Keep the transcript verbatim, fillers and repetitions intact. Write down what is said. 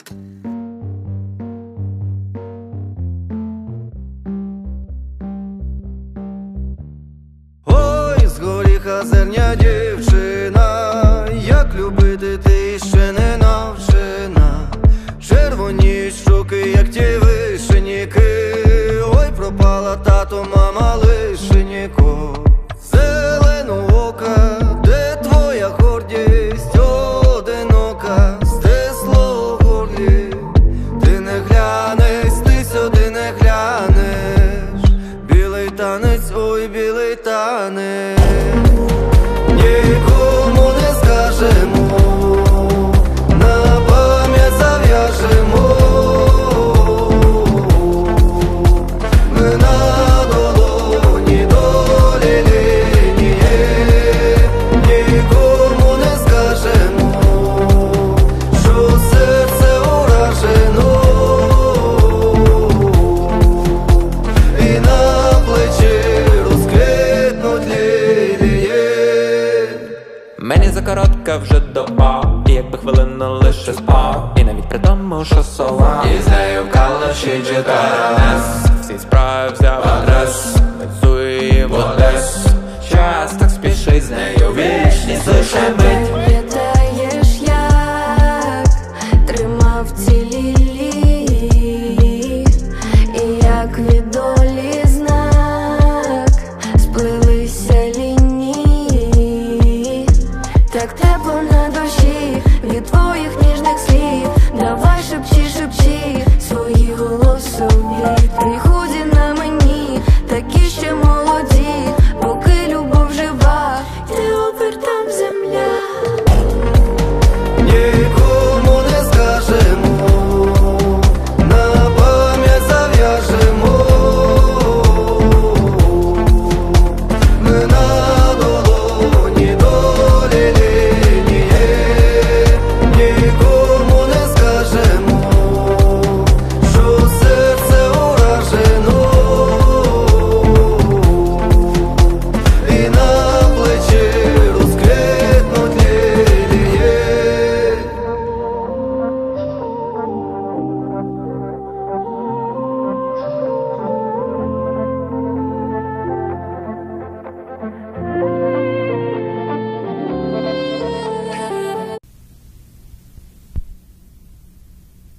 Ой, з горіха зерня дівчина, як любити ти ще не навчена. Червоні щоки, як ті вишеніки. Ой, пропала тато, мама лишеніко. Зеленоока, де твоя гордість одинока, стисло в горлі. Ти не глянеш, ти сюди не глянеш. Білий танець, ой, білий танець. Нікому не скажемо, на пам'ять зав'яжемо. Ми на долоні долі лінії. Нікому не скажемо, що серце уражено. І на плечі розквітнуть лілії. Мені закоротка вже доба, і якби хвилину лише спав, і навіть при тому, що сова, і з нею в калаші джетарнес. Всі справи взяв адрес, працює її в Одес. Час так спішить з нею, вічність лише мить. Пам'ятаєш, як тримав ці лілії, і як від долі знак сплелися лінії. Так тепло на душі від твоїх ніг.